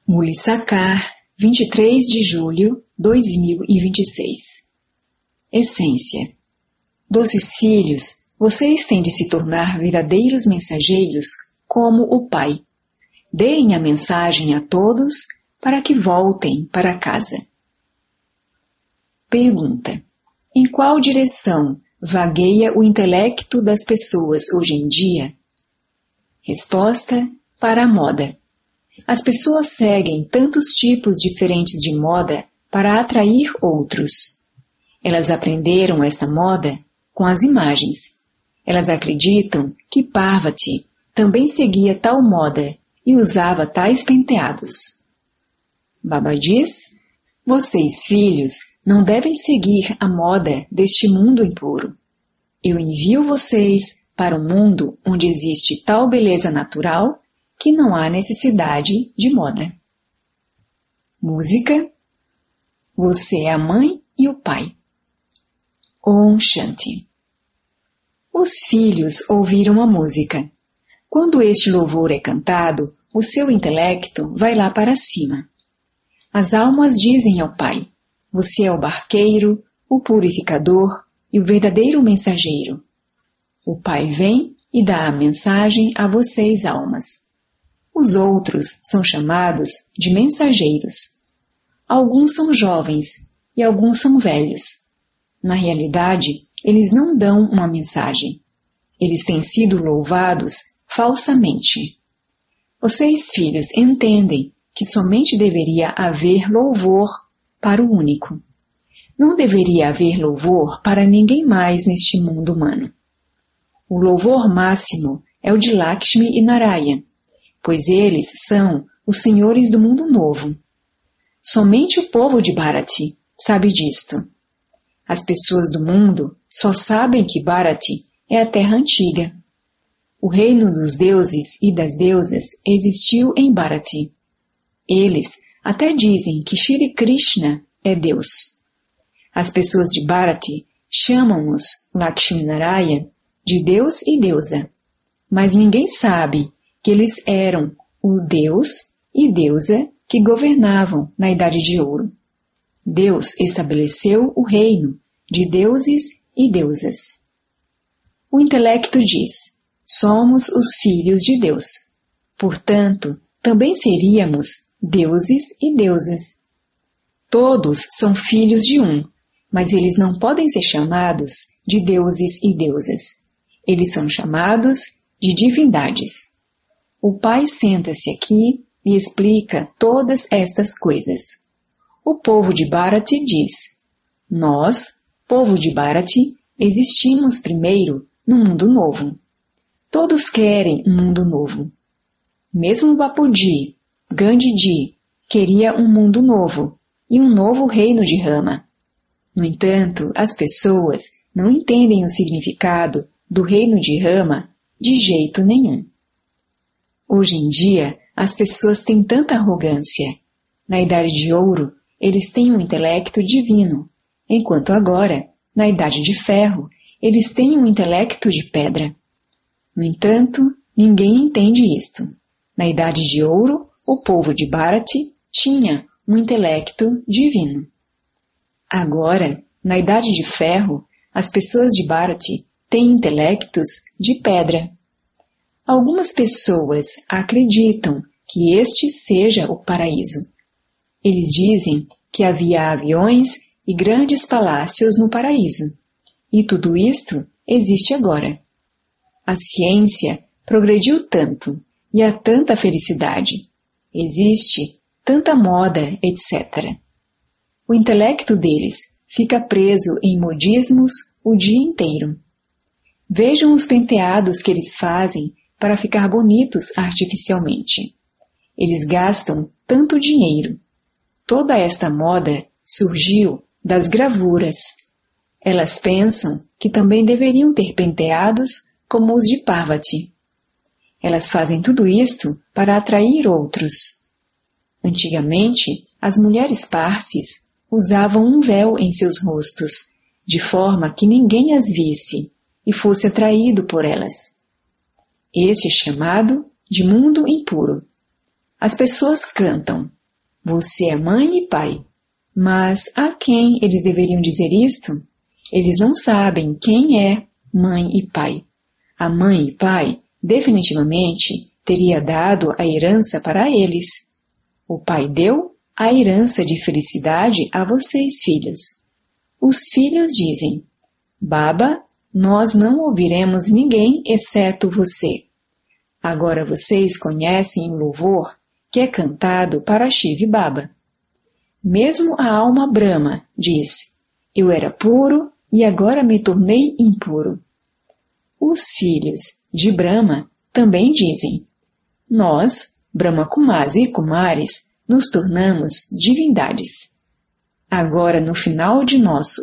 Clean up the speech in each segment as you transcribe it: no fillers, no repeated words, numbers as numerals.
Mulisacar, 23 de julho 2026. Essência. Doces filhos, vocês têm de se tornar verdadeiros mensageiros como o Pai. Deem a mensagem a todos para que voltem para casa. Pergunta. Em qual direção vagueia o intelecto das pessoas hoje em dia? Resposta. Para a moda. As pessoas seguem tantos tipos diferentes de moda para atrair outros. Elas aprenderam essa moda com as imagens. Elas acreditam que Parvati também seguia tal moda e usava tais penteados. Baba diz, vocês, filhos, não devem seguir a moda deste mundo impuro. Eu envio vocês para um mundo onde existe tal beleza natural que não há necessidade de moda. Música. Você é a mãe e o pai. Om Shanti. Os filhos ouviram a música. Quando este louvor é cantado, o seu intelecto vai lá para cima. As almas dizem ao pai, você é o barqueiro, o purificador e o verdadeiro mensageiro. O pai vem e dá a mensagem a vocês, almas. Os outros são chamados de mensageiros. Alguns são jovens e alguns são velhos. Na realidade, eles não dão uma mensagem. Eles têm sido louvados falsamente. Vocês, filhos, entendem que somente deveria haver louvor para o único. Não deveria haver louvor para ninguém mais neste mundo humano. O louvor máximo é o de Lakshmi e Narayana, pois eles são os senhores do mundo novo. Somente o povo de Bharati sabe disto. As pessoas do mundo só sabem que Bharati é a terra antiga. O reino dos deuses e das deusas existiu em Bharati. Eles até dizem que Shri Krishna é Deus. As pessoas de Bharati chamam-os Lakshminarayana de Deus e Deusa, mas ninguém sabe que eles eram o Deus e Deusa que governavam na Idade de Ouro. Deus estabeleceu o reino de deuses e deusas. O intelecto diz, somos os filhos de Deus. Portanto, também seríamos deuses e deusas. Todos são filhos de um, mas eles não podem ser chamados de deuses e deusas. Eles são chamados de divindades. O Pai senta-se aqui e explica todas estas coisas. O povo de Bharati diz, nós, povo de Bharati, existimos primeiro no mundo novo. Todos querem um mundo novo. Mesmo Bapuji, Gandhiji, queria um mundo novo e um novo reino de Rama. No entanto, as pessoas não entendem o significado do reino de Rama de jeito nenhum. Hoje em dia, as pessoas têm tanta arrogância. Na Idade de Ouro, eles têm um intelecto divino, enquanto agora, na Idade de Ferro, eles têm um intelecto de pedra. No entanto, ninguém entende isto. Na Idade de Ouro, o povo de Bharati tinha um intelecto divino. Agora, na Idade de Ferro, as pessoas de Bharati têm intelectos de pedra. Algumas pessoas acreditam que este seja o paraíso. Eles dizem que havia aviões e grandes palácios no paraíso. E tudo isto existe agora. A ciência progrediu tanto e há tanta felicidade. Existe tanta moda, etc. O intelecto deles fica preso em modismos o dia inteiro. Vejam os penteados que eles fazem para ficar bonitos artificialmente. Eles gastam tanto dinheiro. Toda esta moda surgiu das gravuras. Elas pensam que também deveriam ter penteados como os de Parvati. Elas fazem tudo isto para atrair outros. Antigamente, as mulheres parsis usavam um véu em seus rostos, de forma que ninguém as visse e fosse atraído por elas. Este é chamado de mundo impuro. As pessoas cantam, Você é mãe e pai. Mas a quem eles deveriam dizer isto? Eles não sabem quem é mãe e pai. A mãe e pai definitivamente teria dado a herança para eles. O pai deu a herança de felicidade a vocês, filhos. Os filhos dizem: Baba, nós não ouviremos ninguém exceto você. Agora vocês conhecem o louvor que é cantado para Shiv Baba. Mesmo a alma Brahma diz: eu era puro e agora me tornei impuro. Os filhos de Brahma também dizem: nós, Brahma Kumaris e Kumaris, nos tornamos divindades. Agora, no final de nosso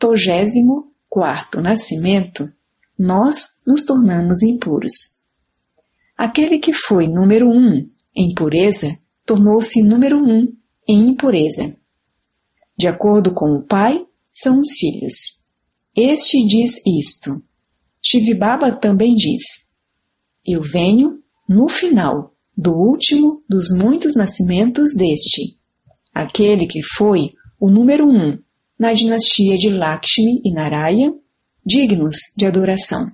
84º nascimento, nós nos tornamos impuros. Aquele que foi número 1 em pureza, tornou-se número 1 em impureza. De acordo com o pai, são os filhos. Este diz isto. Shiv Baba também diz: eu venho no final do último dos muitos nascimentos deste, aquele que foi o número 1 na dinastia de Lakshmi e Narayana, dignos de adoração.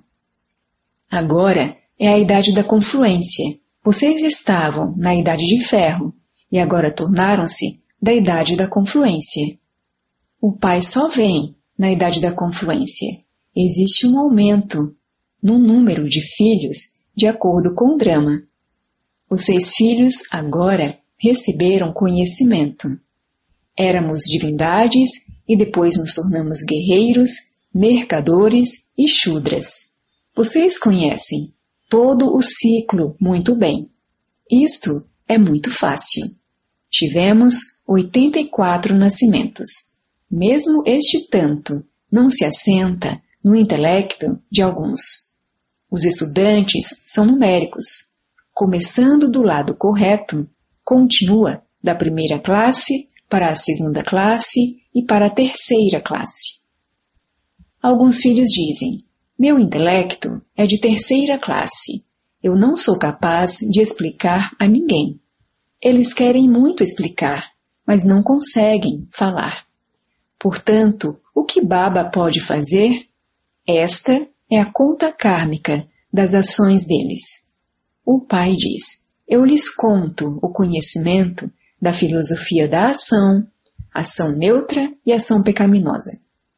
Agora é a idade da confluência. Vocês estavam na idade de ferro e agora tornaram-se da idade da confluência. O pai só vem na idade da confluência. Existe um aumento no número de filhos de acordo com o drama. Vocês, filhos, agora receberam conhecimento. Éramos divindades e depois nos tornamos guerreiros, mercadores e shudras. Vocês conhecem todo o ciclo muito bem. Isto é muito fácil. Tivemos 84 nascimentos. Mesmo este tanto não se assenta no intelecto de alguns. Os estudantes são numéricos. Começando do lado correto, continua da primeira classe para a segunda classe e para a terceira classe. Alguns filhos dizem: meu intelecto é de terceira classe. Eu não sou capaz de explicar a ninguém. Eles querem muito explicar, mas não conseguem falar. Portanto, o que Baba pode fazer? Esta é a conta kármica das ações deles. O pai diz: eu lhes conto o conhecimento da filosofia da ação neutra e ação pecaminosa.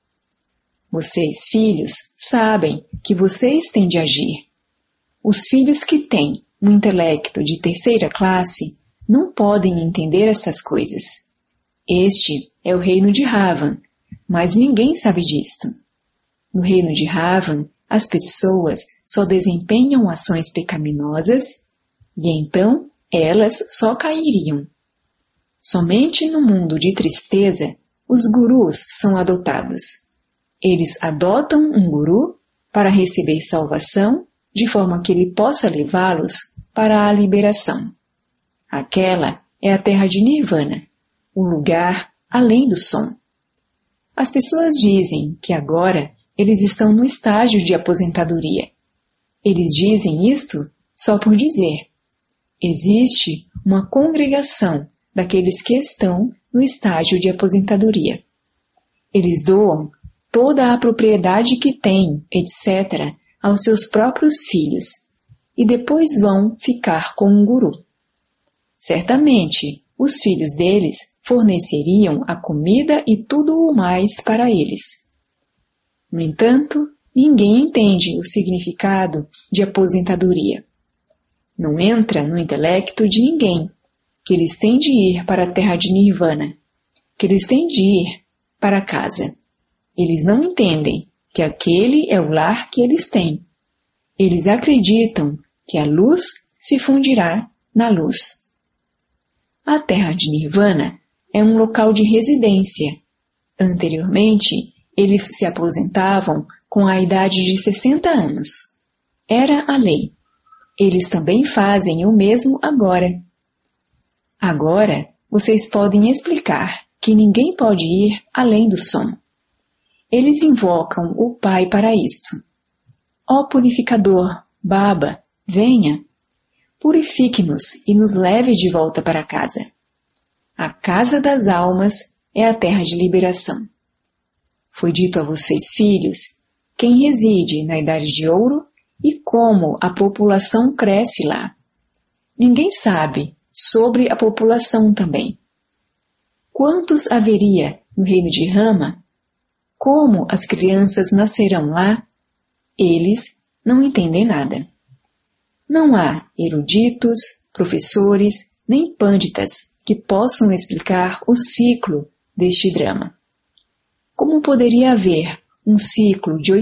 Vocês, filhos, sabem que vocês têm de agir. Os filhos que têm um intelecto de terceira classe não podem entender essas coisas. Este é o reino de Ravan, mas ninguém sabe disto. No reino de Ravan, as pessoas só desempenham ações pecaminosas e então elas só cairiam. Somente no mundo de tristeza, os gurus são adotados. Eles adotam um guru para receber salvação, de forma que ele possa levá-los para a liberação. Aquela é a terra de Nirvana, o lugar além do som. As pessoas dizem que agora eles estão no estágio de aposentadoria. Eles dizem isto só por dizer. Existe uma congregação daqueles que estão no estágio de aposentadoria. Eles doam toda a propriedade que têm, etc., aos seus próprios filhos, e depois vão ficar com um guru. Certamente, os filhos deles forneceriam a comida e tudo o mais para eles. No entanto, ninguém entende o significado de aposentadoria. Não entra no intelecto de ninguém que eles têm de ir para a terra de Nirvana, que eles têm de ir para casa. Eles não entendem que aquele é o lar que eles têm. Eles acreditam que a luz se fundirá na luz. A terra de Nirvana é um local de residência. Anteriormente, eles se aposentavam com a idade de 60 anos. Era a lei. Eles também fazem o mesmo agora. Agora, vocês podem explicar que ninguém pode ir além do som. Eles invocam o Pai para isto. Ó purificador, Baba, venha, purifique-nos e nos leve de volta para casa. A casa das almas é a terra de liberação. Foi dito a vocês, filhos, quem reside na Idade de Ouro e como a população cresce lá. Ninguém sabe sobre a população também. Quantos haveria no reino de Rama? Como as crianças nascerão lá? Eles não entendem nada. Não há eruditos, professores, nem pânditas que possam explicar o ciclo deste drama. Como poderia haver um ciclo de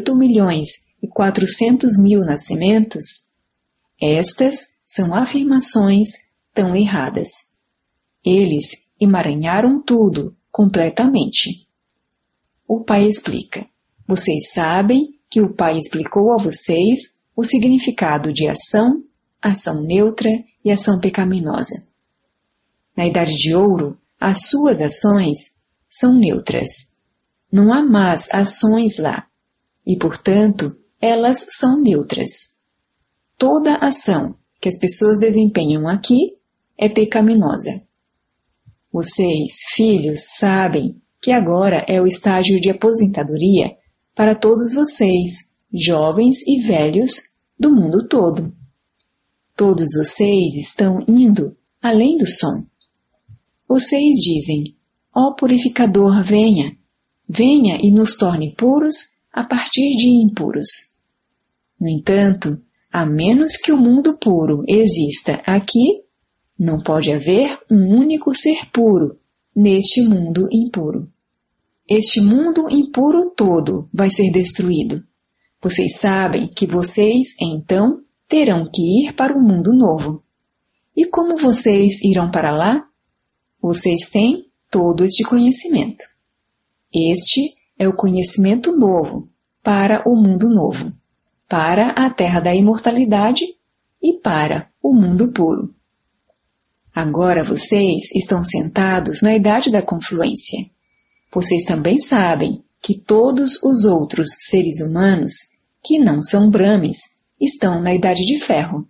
8.400.000 nascimentos? Estas são afirmações tão erradas. Eles emaranharam tudo completamente. O pai explica. Vocês sabem que o pai explicou a vocês o significado de ação, ação neutra e ação pecaminosa. Na Idade de Ouro, as suas ações são neutras. Não há más ações lá, e, portanto, elas são neutras. Toda ação que as pessoas desempenham aqui é pecaminosa. Vocês, filhos, sabem que agora é o estágio de aposentadoria para todos vocês, jovens e velhos do mundo todo. Todos vocês estão indo além do som. Vocês dizem, ó purificador, venha, venha e nos torne puros a partir de impuros. No entanto, a menos que o mundo puro exista aqui, não pode haver um único ser puro neste mundo impuro. Este mundo impuro todo vai ser destruído. Vocês sabem que vocês, então, terão que ir para o mundo novo. E como vocês irão para lá? Vocês têm todo este conhecimento. Este é o conhecimento novo para o mundo novo, para a terra da imortalidade e para o mundo puro. Agora vocês estão sentados na idade da confluência. Vocês também sabem que todos os outros seres humanos que não são Brahmes estão na idade de ferro.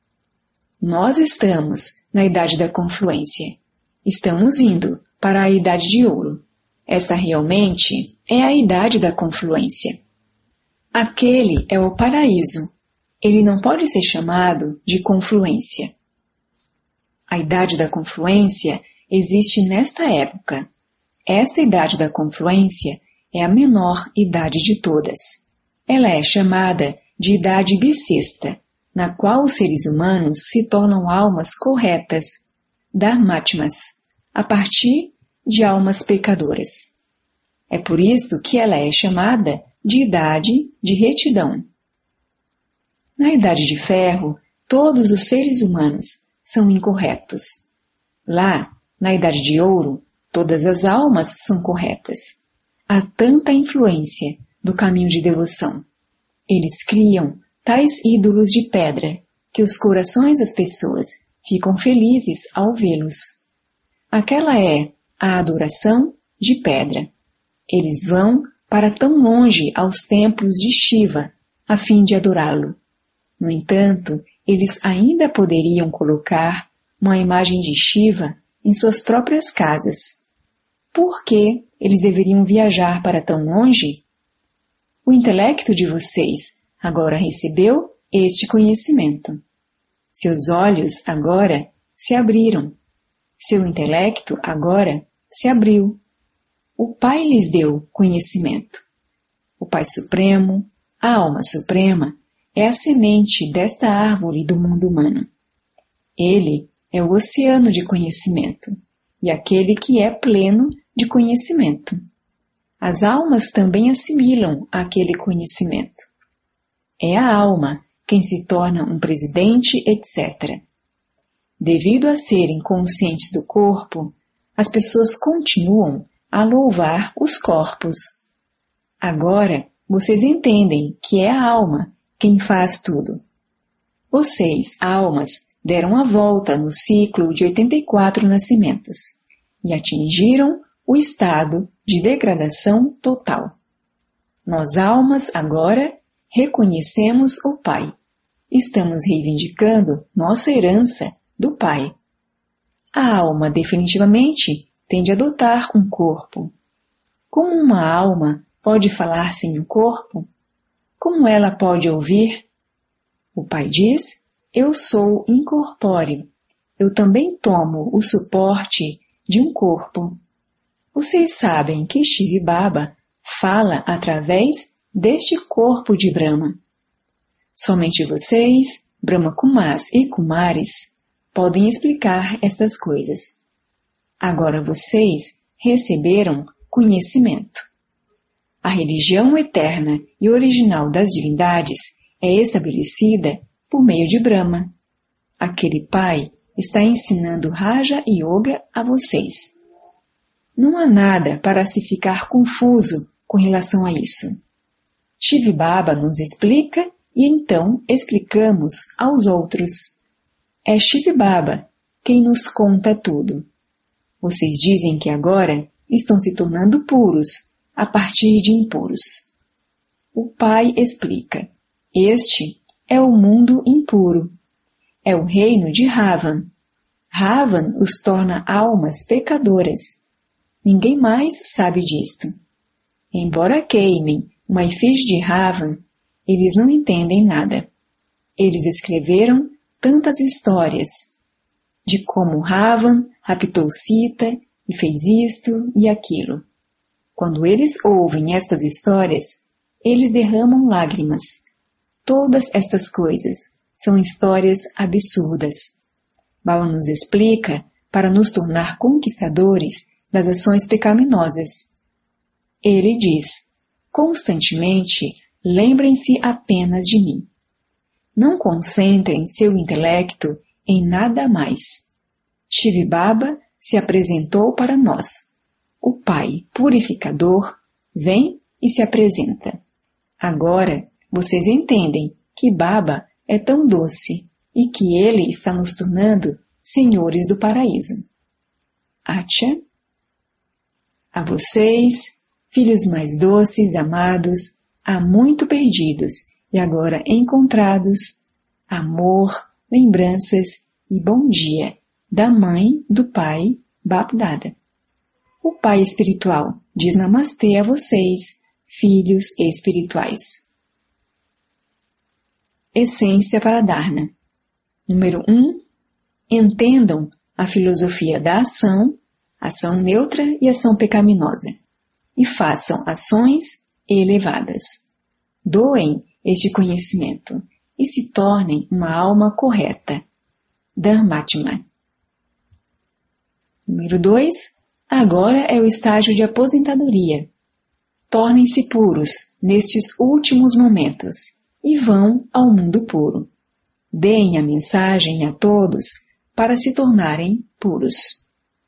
Nós estamos na idade da confluência. Estamos indo para a idade de ouro. Esta realmente é a idade da confluência. Aquele é o paraíso. Ele não pode ser chamado de confluência. A idade da confluência existe nesta época. Esta idade da confluência é a menor idade de todas. Ela é chamada de idade bissexta, na qual os seres humanos se tornam almas corretas, dharmatmas, a partir de almas pecadoras. É por isso que ela é chamada de idade de retidão. Na idade de ferro, todos os seres humanos são incorretos. Lá, na idade de ouro, todas as almas são corretas. Há tanta influência do caminho de devoção. Eles criam tais ídolos de pedra que os corações das pessoas ficam felizes ao vê-los. Aquela é a adoração de pedra. Eles vão para tão longe aos templos de Shiva a fim de adorá-lo. No entanto, eles ainda poderiam colocar uma imagem de Shiva em suas próprias casas. Por que eles deveriam viajar para tão longe? O intelecto de vocês agora recebeu este conhecimento. Seus olhos agora se abriram. Seu intelecto agora se abriu. O Pai lhes deu conhecimento. O Pai Supremo, a Alma Suprema, é a semente desta árvore do mundo humano. Ele é o oceano de conhecimento e aquele que é pleno de conhecimento. As almas também assimilam aquele conhecimento. É a alma quem se torna um presidente, etc. Devido a serem conscientes do corpo, as pessoas continuam a louvar os corpos. Agora, vocês entendem que é a alma quem faz tudo. Vocês, almas, deram a volta no ciclo de 84 nascimentos e atingiram o estado de degradação total. Nós, almas, agora reconhecemos o Pai. Estamos reivindicando nossa herança do Pai. A alma definitivamente tem de adotar um corpo. Como uma alma pode falar sem um corpo? Como ela pode ouvir? O Pai diz, eu sou incorpóreo. Eu também tomo o suporte de um corpo. Vocês sabem que Shiva Baba fala através deste corpo de Brahma. Somente vocês, Brahma Kumars e Kumaris, podem explicar estas coisas. Agora vocês receberam conhecimento. A religião eterna e original das divindades é estabelecida por meio de Brahma. Aquele pai está ensinando Raja Yoga a vocês. Não há nada para se ficar confuso com relação a isso. Shiva Baba nos explica e então explicamos aos outros. É Shiva Baba quem nos conta tudo. Vocês dizem que agora estão se tornando puros a partir de impuros. O Pai explica. Este é o mundo impuro. É o reino de Ravan. Ravan os torna almas pecadoras. Ninguém mais sabe disto. Embora queimem uma efígie de Ravan, eles não entendem nada. Eles escreveram tantas histórias de como Ravan raptou Sita e fez isto e aquilo. Quando eles ouvem estas histórias, eles derramam lágrimas. Todas estas coisas são histórias absurdas. Baba nos explica para nos tornar conquistadores das ações pecaminosas. Ele diz, constantemente, lembrem-se apenas de mim. Não concentrem seu intelecto em nada mais. Shiva Baba se apresentou para nós. O Pai purificador vem e se apresenta. Agora vocês entendem que Baba é tão doce e que ele está nos tornando senhores do paraíso. Acha? A vocês, filhos mais doces, amados, há muito perdidos e agora encontrados, amor, lembranças e bom dia da mãe, do pai, Bapdada. O Pai espiritual diz namastê a vocês, filhos espirituais. Essência para Dharna. Número 1. Entendam a filosofia da ação neutra e ação pecaminosa, e façam ações elevadas. Doem este conhecimento e se tornem uma alma correta. Dharmatma. Número 2. Agora é o estágio de aposentadoria. Tornem-se puros nestes últimos momentos e vão ao mundo puro. Deem a mensagem a todos para se tornarem puros.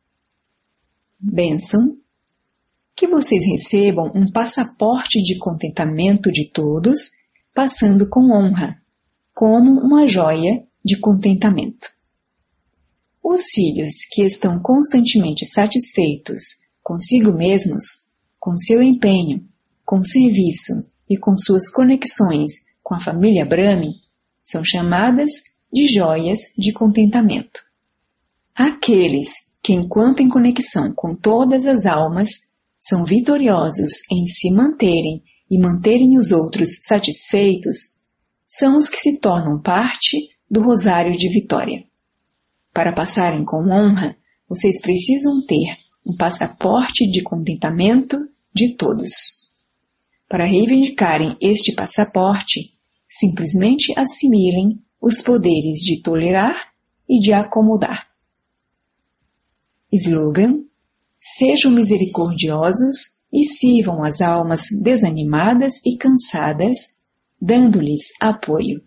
Bênção. Que vocês recebam um passaporte de contentamento de todos, passando com honra, como uma joia de contentamento. Os filhos que estão constantemente satisfeitos consigo mesmos, com seu empenho, com serviço e com suas conexões com a família Brahmi, são chamadas de joias de contentamento. Aqueles que, enquanto em conexão com todas as almas, são vitoriosos em se manterem e manterem os outros satisfeitos, são os que se tornam parte do rosário de vitória. Para passarem com honra, vocês precisam ter um passaporte de contentamento de todos. Para reivindicarem este passaporte, simplesmente assimilem os poderes de tolerar e de acomodar. Slogan: sejam misericordiosos e sirvam as almas desanimadas e cansadas, dando-lhes apoio.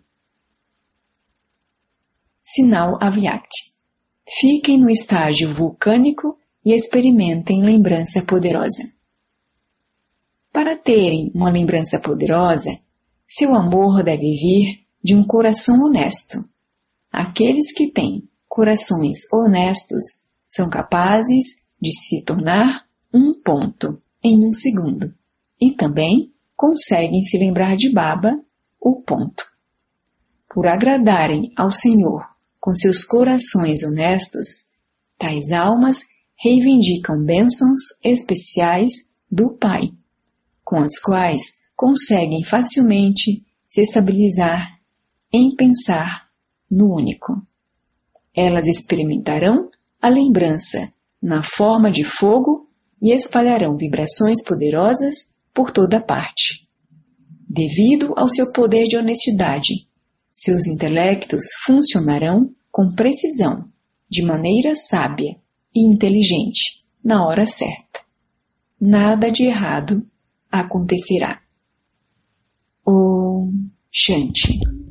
Sinal Avyakti. Fiquem no estágio vulcânico e experimentem lembrança poderosa. Para terem uma lembrança poderosa, seu amor deve vir de um coração honesto. Aqueles que têm corações honestos são capazes de se tornar um ponto em um segundo e também conseguem se lembrar de Baba, o ponto. Por agradarem ao Senhor com seus corações honestos, Tais almas reivindicam bênçãos especiais do Pai, com as quais conseguem facilmente se estabilizar em pensar no único. Elas experimentarão a lembrança na forma de fogo e espalharão vibrações poderosas por toda parte. Devido ao seu poder de honestidade, seus intelectos funcionarão com precisão, de maneira sábia e inteligente, na hora certa. Nada de errado acontecerá. Om Shanti.